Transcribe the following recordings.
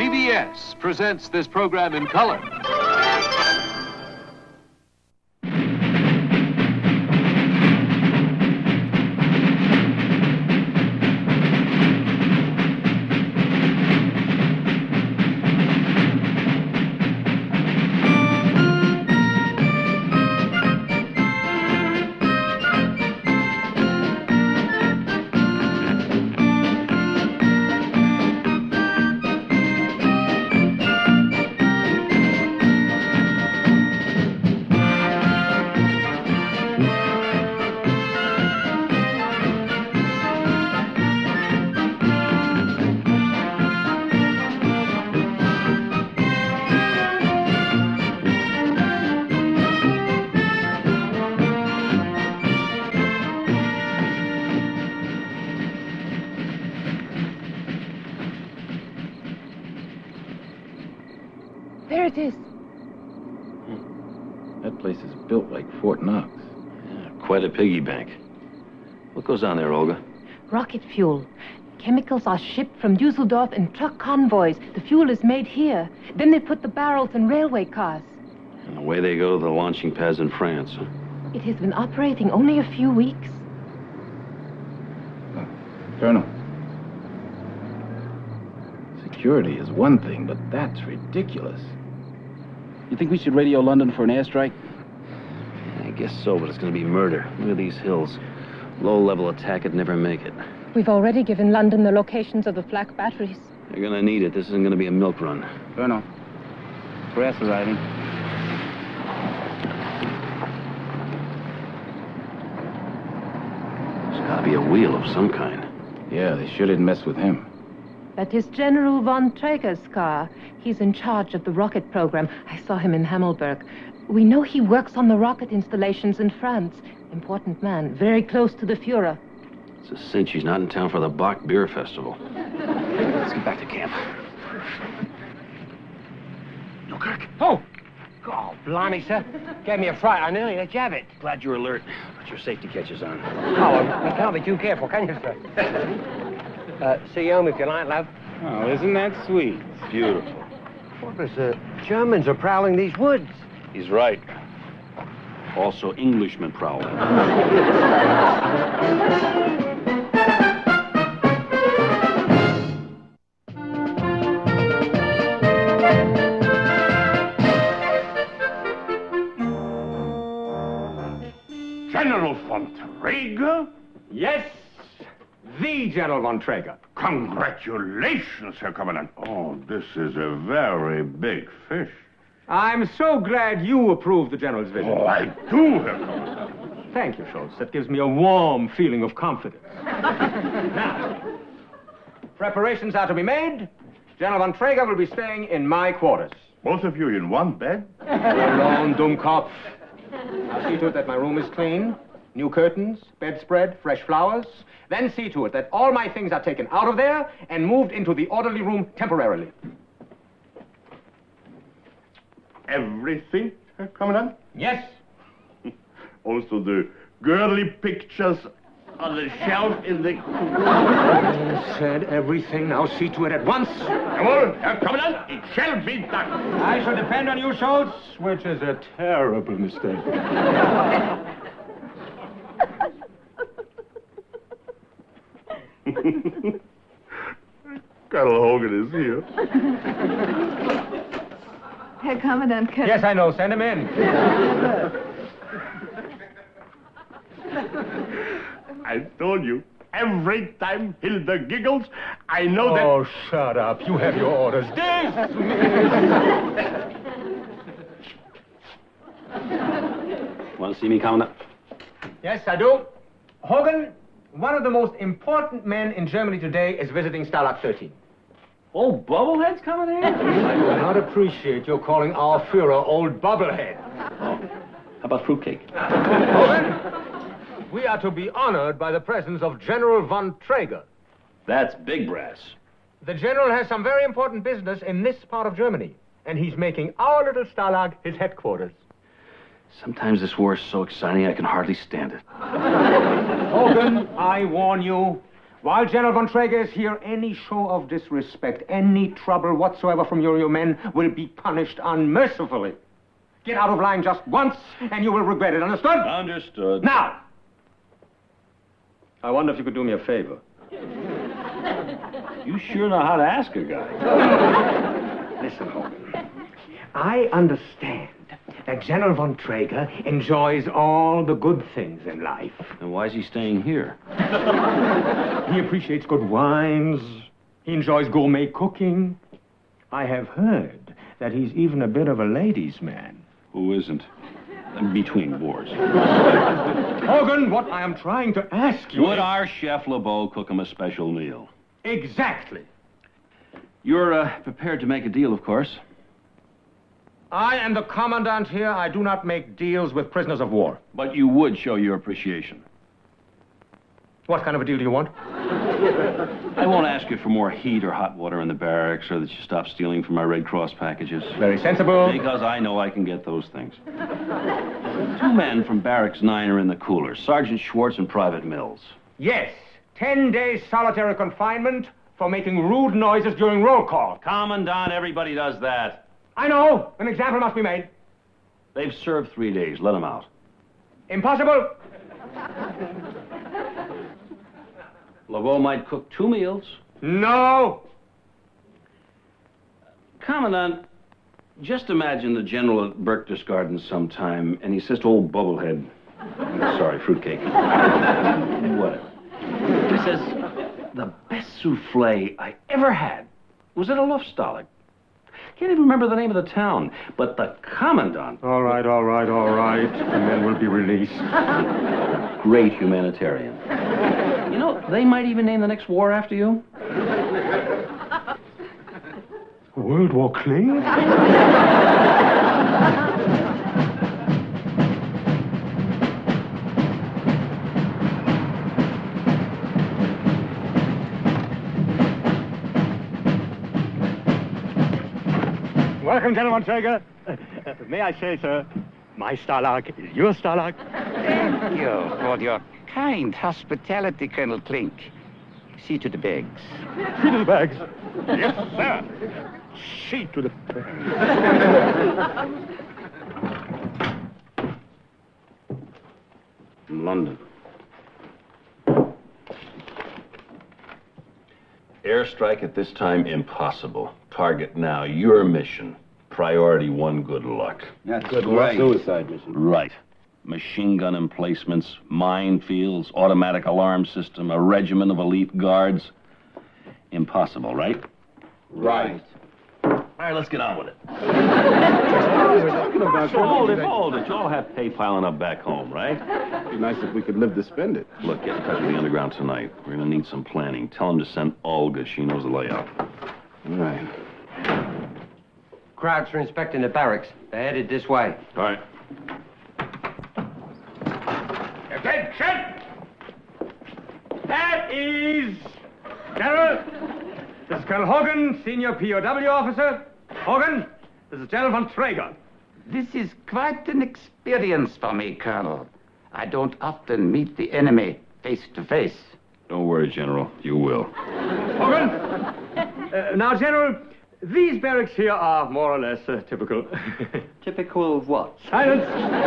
CBS presents this program in color. There it is. That place is built like Fort Knox. Yeah, quite a piggy bank. What goes on there, Olga? Rocket fuel. Chemicals are shipped from Dusseldorf in truck convoys. The fuel is made here. Then they put the barrels in railway cars. And away they go to the launching pads in France. It has been operating only a few weeks. Colonel. Security is one thing, but that's ridiculous. You think we should radio London for an airstrike? I guess so, but it's going to be murder. Look at these hills. Low-level attack would never make it. We've already given London the locations of the flak batteries. They're going to need it. This isn't going to be a milk run. Colonel, brass arriving. There's got to be a wheel of some kind. Yeah, they sure didn't mess with him. That is General von Traeger's car. He's in charge of the rocket program. I saw him in Hammelburg. We know he works on the rocket installations in France. Important man, very close to the Fuhrer. It's a cinch he's not in town for the Bach Beer Festival. Let's get back to camp. No, Kirk. Oh, blimey, sir. Gave me a fright. I nearly let you have it. Glad you're alert. But your safety catch is on. Oh, you can't be too careful, can you, sir? See you home if you like, love. Oh, isn't that sweet? Beautiful. What was the Germans are prowling these woods? He's right. Also, Englishmen prowling. General von Traeger? Yes, the General von Traeger. Congratulations, Herr Commandant. Oh, this is a very big fish. I'm so glad you approve the General's visit. Oh, I do, Herr Commandant. Thank you, Schultz. That gives me a warm feeling of confidence. Now, preparations are to be made. General von Traeger will be staying in my quarters. Both of you in one bed? Alone, Dummkopf. I'll see to it that my room is clean. New curtains, bedspread, fresh flowers. Then see to it that all my things are taken out of there and moved into the orderly room temporarily. Everything, Herr Commandant? Yes. Also the girly pictures on the shelf in the... Said everything. Now see to it at once. Jawohl, Herr Commandant, it shall be done. I shall depend on you, Schultz, which is a terrible mistake. Colonel Hogan is here. Herr Commandant, Colonel. Yes, I know. Send him in. I told you, every time Hilda giggles, I know that... Oh, shut up. You have your orders. Want to see me, Commandant? Yes, I do. Hogan, one of the most important men in Germany today is visiting Stalag 13. Old Bubblehead's coming in? I do not appreciate your calling our Führer old bubblehead. Oh, how about fruitcake? Hogan, we are to be honored by the presence of General von Traeger. That's big brass. The General has some very important business in this part of Germany, and he's making our little Stalag his headquarters. Sometimes this war is so exciting I can hardly stand it. Hogan, I warn you, While General von Traeger is here, any show of disrespect, any trouble whatsoever from you or your men will be punished unmercifully. Get out of line just once, and you will regret it. Understood? Understood. Now, I wonder if you could do me a favor. You sure know how to ask a guy. Listen, Hogan. I understand that General von Traeger enjoys all the good things in life. And why is he staying here? He appreciates good wines. He enjoys gourmet cooking. I have heard that he's even a bit of a ladies' man. Who isn't? Between wars. Hogan, what I am trying to ask you Would is... our Chef LeBeau cook him a special meal? Exactly. You're prepared to make a deal, of course. I am the commandant here. I do not make deals with prisoners of war. But you would show your appreciation. What kind of a deal do you want? I won't ask you for more heat or hot water in the barracks, or that you stop stealing from my Red Cross packages. Very sensible. Because I know I can get those things. 2 men from Barracks 9 are in the cooler. Sergeant Schwartz and Private Mills. Yes. 10 days solitary confinement for making rude noises during roll call. Commandant, everybody does that. I know. An example must be made. They've served 3 days. Let them out. Impossible. LeBeau might cook 2 meals. No. Commandant, just imagine the general at Berchtesgaden Gardens sometime, and he says to old Bubblehead, sorry, fruitcake, whatever. He says, the best souffle I ever had was at a Luftstalag. Can't even remember the name of the town, but the Commandant... All right. The men will be released. Great humanitarian. You know, they might even name the next war after you. World War Kling? Welcome, General von Traeger. May I say, sir, my Stalag is your Stalag. Thank you for your kind hospitality, Colonel Klink. See to the bags. See to the bags. Yes, sir. See to the bags. From London. Airstrike at this time impossible. Target now. Your mission. Priority 1, good luck. That's Good great. suicide mission. Right. Machine gun emplacements, minefields, automatic alarm system, a regiment of elite guards. Impossible, right? Right. All right, let's get on with it. Hold it. You all have pay piling up back home, right? It'd be nice if we could live to spend it. Look, get in touch with the underground tonight. We're gonna need some planning. Tell them to send Olga. She knows the layout. All right. Crowds are inspecting the barracks. They're headed this way. All right. Attention! That is... General, this is Colonel Hogan, senior POW officer. Hogan, this is General von Traeger. This is quite an experience for me, Colonel. I don't often meet the enemy face to face. Don't worry, General. You will. Hogan! Now, General, these barracks here are more or less typical. Typical of what? Silence!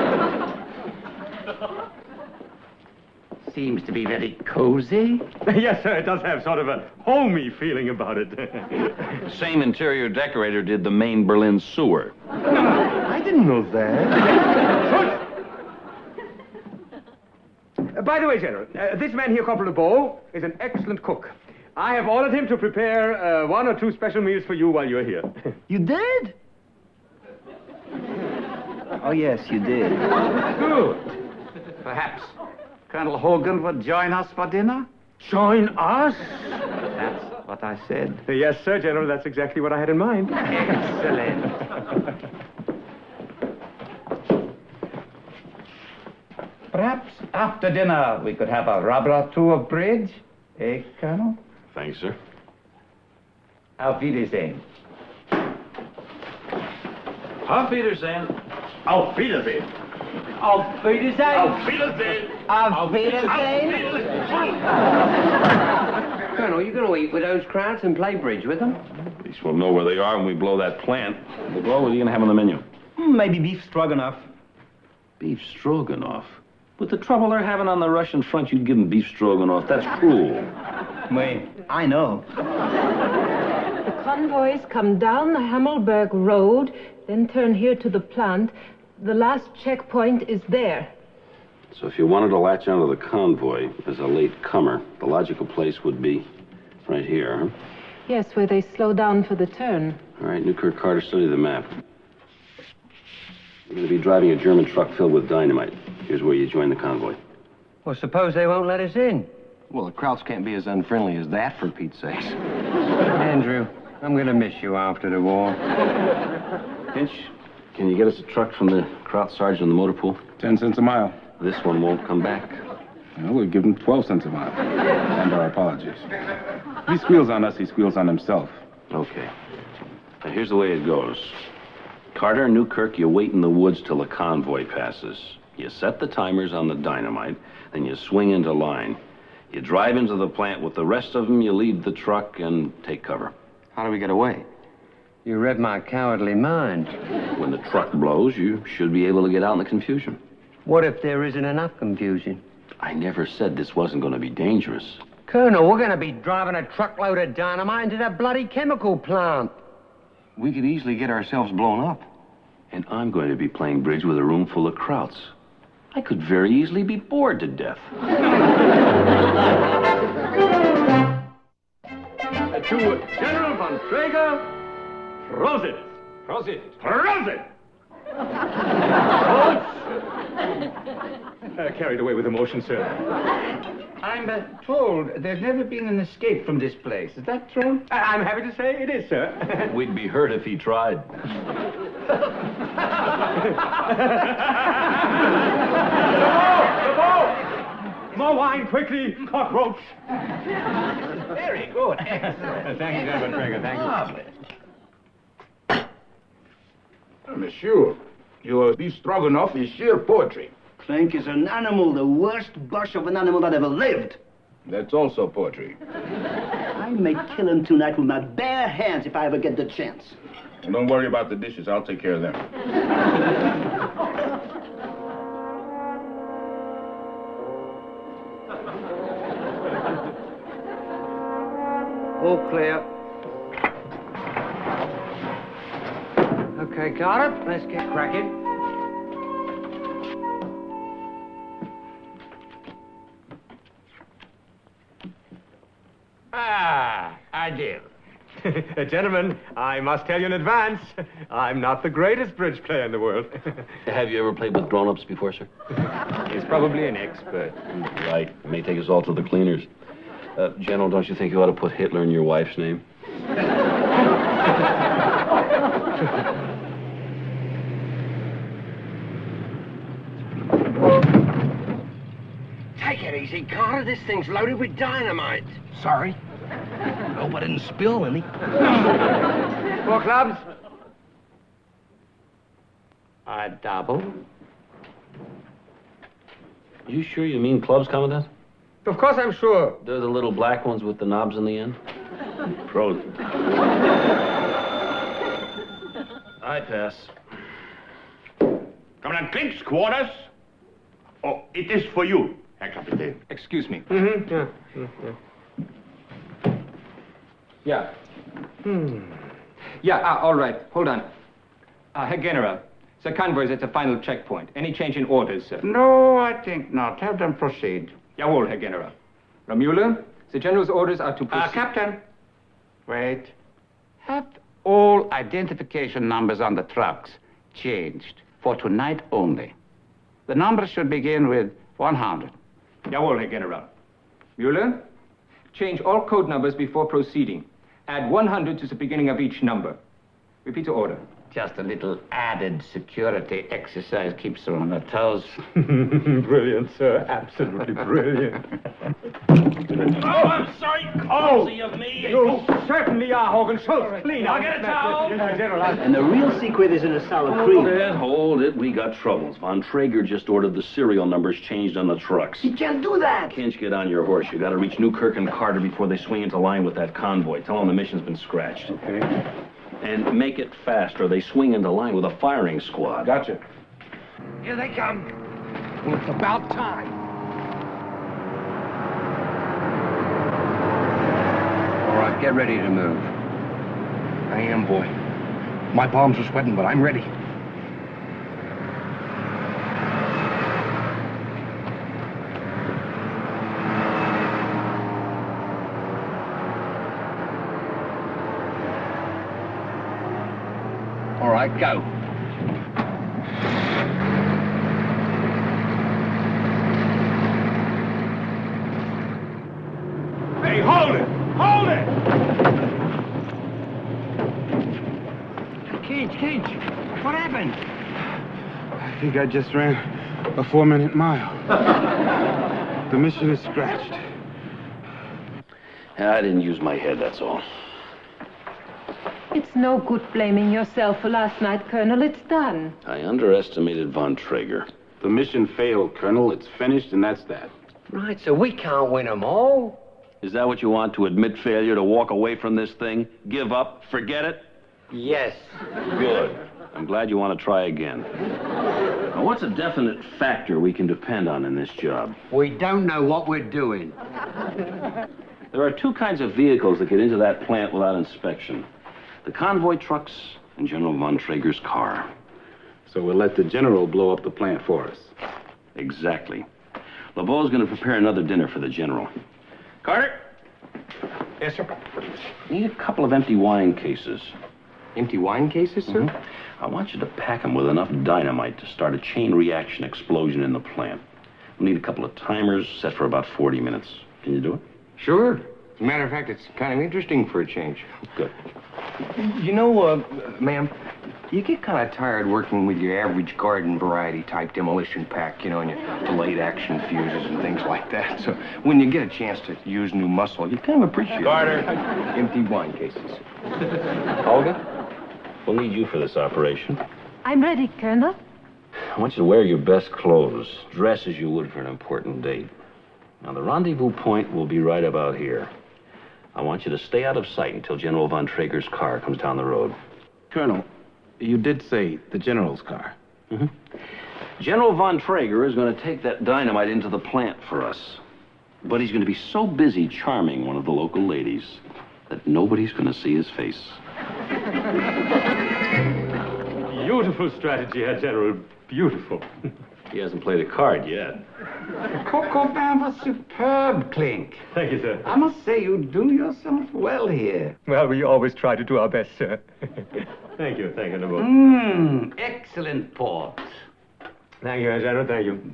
Seems to be very cozy. Yes, sir, it does have sort of a homey feeling about it. The same interior decorator did the main Berlin sewer. I didn't know that. By the way, General, this man here, Corporal LeBeau, is an excellent cook. I have ordered him to prepare 1 or 2 special meals for you while you're here. You did? Oh, yes, you did. Good. Perhaps Colonel Hogan would join us for dinner? Join us? That's what I said. Yes, sir, General, that's exactly what I had in mind. Excellent. Perhaps after dinner we could have a rubber or 2 of bridge. Eh, Colonel? Thanks, sir. Auf Wiedersehen. Auf Wiedersehen. Auf Wiedersehen. Auf Wiedersehen. Auf Wiedersehen. Auf Wiedersehen. Colonel, you going to eat with those crowds and play bridge with them? At least we'll know where they are when we blow that plant. LeGros, what are you going to have on the menu? Maybe beef stroganoff. Beef stroganoff? With the trouble they're having on the Russian front, you'd give them beef stroganoff. That's cruel. Wait, I know. The convoys come down the Hammelberg Road, then turn here to the plant. The last checkpoint is there. So if you wanted to latch onto the convoy as a late comer, the logical place would be right here, huh? Yes, where they slow down for the turn. All right, Newkirk Carter, study the map. You're going to be driving a German truck filled with dynamite. Here's where you join the convoy. Well, suppose they won't let us in. Well, the Krauts can't be as unfriendly as that, for Pete's sakes. Andrew, I'm going to miss you after the war. Finch, can you get us a truck from the Kraut sergeant in the motor pool? 10 cents a mile. This one won't come back. Well, we'll give him 12 cents a mile. And our apologies. He squeals on us, he squeals on himself. Okay. Now, here's the way it goes. Carter and Newkirk, you wait in the woods till the convoy passes. You set the timers on the dynamite, then you swing into line. You drive into the plant with the rest of them, you leave the truck and take cover. How do we get away? You read my cowardly mind. When the truck blows, you should be able to get out in the confusion. What if there isn't enough confusion? I never said this wasn't going to be dangerous. Colonel, we're going to be driving a truckload of dynamite into that bloody chemical plant. We could easily get ourselves blown up. And I'm going to be playing bridge with a room full of Krauts. I could very easily be bored to death. To General von Traeger, Prosit. Prosit. Prosit! Carried away with emotion, sir. I'm told there's never been an escape from this place. Is that true? I'm happy to say it is, sir. We'd be hurt if he tried. More wine, quickly, cockroach. Very good. Excellent. Thank you, General Traeger. Thank you. Monsieur, your beef stroganoff is sheer poetry. Clank is an animal, the worst bush of an animal that ever lived. That's also poetry. I may kill him tonight with my bare hands if I ever get the chance. And don't worry about the dishes. I'll take care of them. All clear. Okay, Carter, let's get cracking. Ah, I do. Gentlemen, I must tell you in advance, I'm not the greatest bridge player in the world. Have you ever played with grown-ups before, sir? He's probably an expert. Right. It may take us all to the cleaners. General, don't you think you ought to put Hitler in your wife's name? Take it easy, Carter. This thing's loaded with dynamite. Sorry. Hope I didn't spill any. 4 clubs. A double? You sure you mean clubs, Commandant? Of course I'm sure. They're the little black ones with the knobs in the end? Pros. I pass. Commandant Klink's quarters. Oh, it is for you, Herr Kapitän. Excuse me. Yeah. Yeah. Yeah, all right. Hold on. Herr General, the convoy is at the final checkpoint. Any change in orders, sir? No, I think not. Have them proceed. Jawohl, Herr General. Müller, the general's orders are to proceed. Captain. Wait. Have all identification numbers on the trucks changed for tonight only. The numbers should begin with 100. Jawohl, Herr General. Müller, change all code numbers before proceeding. Add 100 to the beginning of each number. Repeat the order. Just a little added security exercise keeps her on her toes. Brilliant, sir. Absolutely brilliant. Oh, I'm sorry. Clumsy of me. You certainly are, Hogan Schultz. Clean I'll get a towel. And the real secret is in the sour cream. Hold it. We got troubles. Von Traeger just ordered the serial numbers changed on the trucks. You can't do that. Can't get on your horse. You got to reach Newkirk and Carter before they swing into line with that convoy. Tell them the mission's been scratched. Okay. And make it fast, or they swing into line with a firing squad. Gotcha. Here they come. Well, it's about time. All right, get ready to move. I am, boy. My palms are sweating, but I'm ready. All right, go. Hey, hold it! Hold it! Keach, what happened? I think I just ran a 4-minute mile. The mission is scratched. I didn't use my head, that's all. It's no good blaming yourself for last night, Colonel. It's done. I underestimated Von Traeger. The mission failed, Colonel. It's finished, and that's that. Right, so we can't win them all. Is that what you want, to admit failure, to walk away from this thing? Give up? Forget it? Yes. Good. I'm glad you want to try again. Now, what's a definite factor we can depend on in this job? We don't know what we're doing. There are two kinds of vehicles that get into that plant without inspection. The convoy trucks and General Von Traeger's car. So we'll let the general blow up the plant for us. Exactly. LeBeau's going to prepare another dinner for the general. Carter? Yes, sir. Need a couple of empty wine cases. Empty wine cases, sir? Mm-hmm. I want you to pack them with enough dynamite to start a chain reaction explosion in the plant. We'll need a couple of timers set for about 40 minutes. Can you do it? Sure. As a matter of fact, it's kind of interesting for a change. Good. You know, ma'am, you get kind of tired working with your average garden variety type demolition pack, you know, and your delayed action fuses and things like that. So when you get a chance to use new muscle, you kind of appreciate Carter. it. Empty wine cases. Olga, we'll need you for this operation. I'm ready, Colonel. I want you to wear your best clothes. Dress as you would for an important date. Now, the rendezvous point will be right about here. I want you to stay out of sight until General Von Traeger's car comes down the road. Colonel, you did say the general's car. Mm-hmm. General Von Traeger is going to take that dynamite into the plant for us. But he's going to be so busy charming one of the local ladies that nobody's going to see his face. Beautiful strategy, Herr General. Beautiful. He hasn't played a card yet. Coco Bam was superb, Clink. Thank you, sir. I must say, you do yourself well here. Well, we always try to do our best, sir. Thank you, LeBeau. Excellent port. Thank you, Herr General, thank you.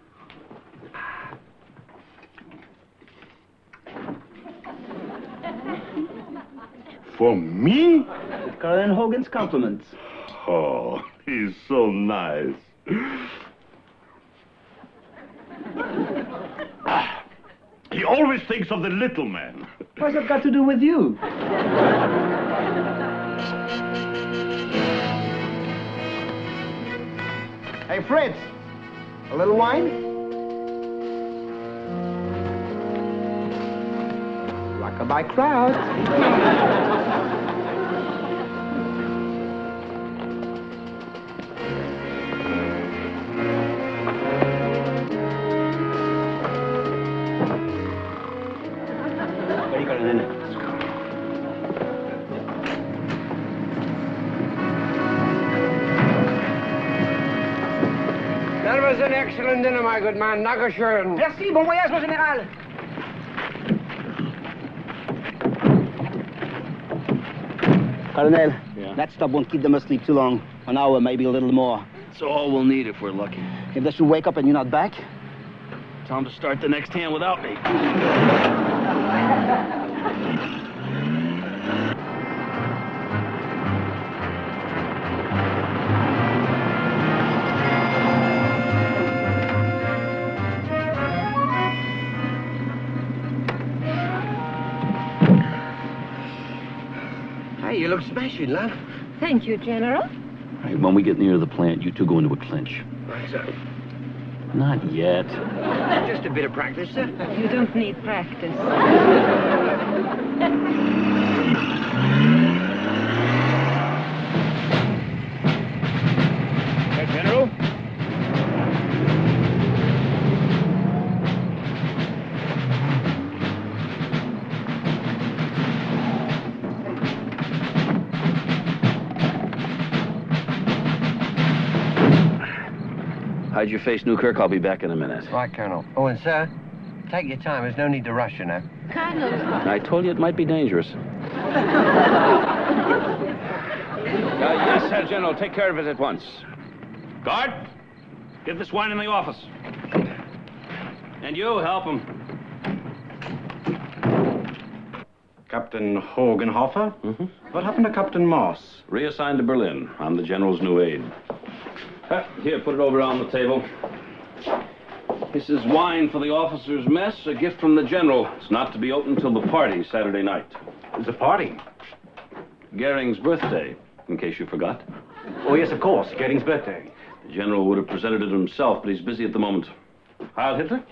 For me? Colonel Hogan's compliments. Oh, he's so nice. He always thinks of the little man. What's that got to do with you? Hey, Fritz, a little wine? Rockabye crowd. That was an excellent dinner, my good man. Dankeschön. Merci, bon voyage, mon général. Colonel, that stub won't keep them asleep too long. An hour, maybe a little more. It's all we'll need if we're lucky. If they should wake up and you're not back? Tell him to start the next hand without me. Hey, you look smashing, love. Thank you, General. Hey, when we get near the plant, you two go into a clinch. Right, sir. Not yet. Just a bit of practice, sir. You don't need practice. Hey, General. Hide your face, Newkirk. I'll be back in a minute. Right, Colonel. Oh, and sir, take your time. There's no need to rush, you know. Colonel. I told you it might be dangerous. Yes, sir, General. Take care of it at once. Guard, get this wine in the office. And you, help him. Captain Hogenhofer? Mm-hmm. What happened to Captain Moss? Reassigned to Berlin. I'm the General's new aide. Here, put it over on the table. This is wine for the officers' mess, a gift from the General. It's not to be opened till the party Saturday night. The party? Goering's birthday, in case you forgot. Oh, yes, of course. Goering's birthday. The General would have presented it himself, but he's busy at the moment. Heil Hitler?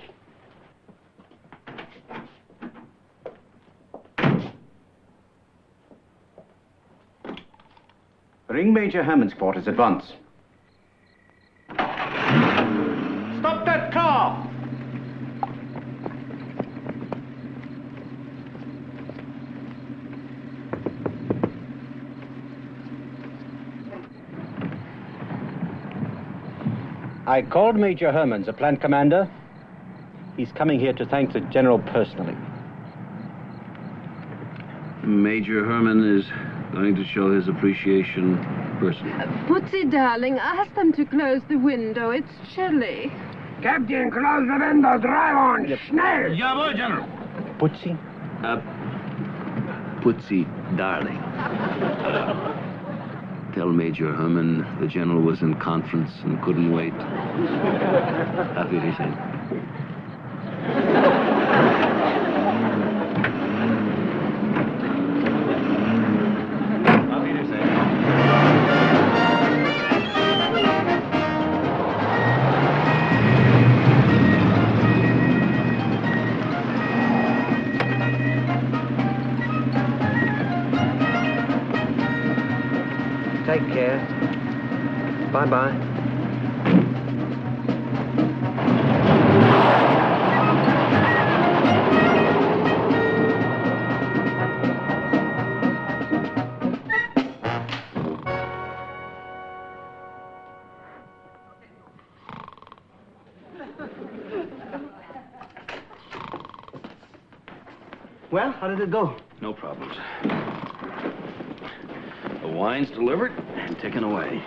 Ring Major Hammond's quarters at once. Stop that car! I called Major Hermans, the plant commander. He's coming here to thank the general personally. Major Herman is going to show his appreciation personally. Putzi, darling, ask them to close the window. It's chilly. Captain, close the window. Drive on. Schnell. Jawohl, General. Putzi? Putzi, darling. Tell Major Herman the General was in conference and couldn't wait. Auf Wiedersehen. Take care. Bye-bye. Well, how did it go? No problems. The wine's delivered and taken away.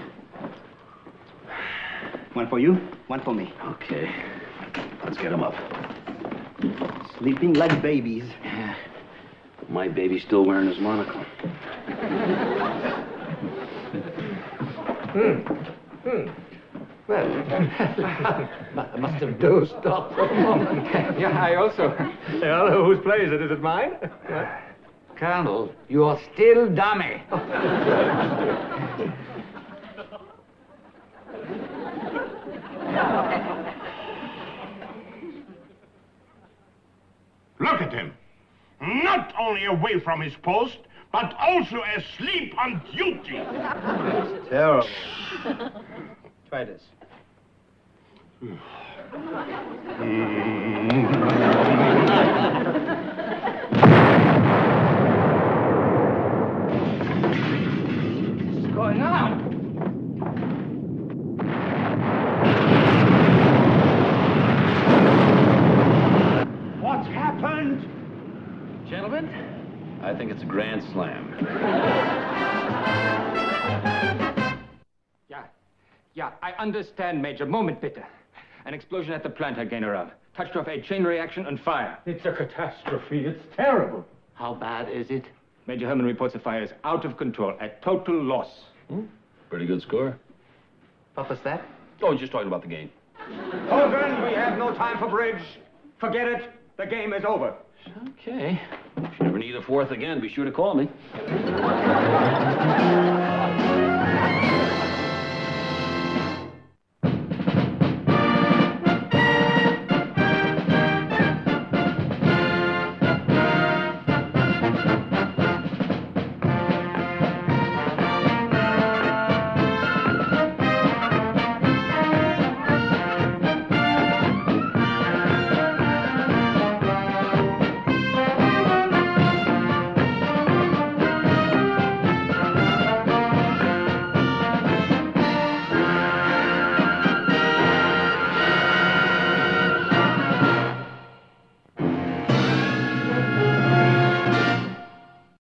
One for you, one for me. Okay. Let's get him up. Sleeping like babies. Yeah. My baby's still wearing his monocle. Well, I must have dozed off for a moment. Yeah, I also. Well, whose place is it? Is it mine? Colonel, you're still dummy. Look at him. Not only away from his post, but also asleep on duty. It's terrible. Try this. What's going on? What's happened? Gentlemen, I think it's a grand slam. Yeah, I understand, Major. Moment, bitte. An explosion at the plant, Herr General. Touchdorf a chain reaction and fire. It's a catastrophe. It's terrible. How bad is it? Major Herman reports the fire is out of control, a total loss. Pretty good score. What was that? Oh, just talking about the game. Hogan, we have no time for bridge. Forget it. The game is over. Okay. If you ever need a fourth again, be sure to call me.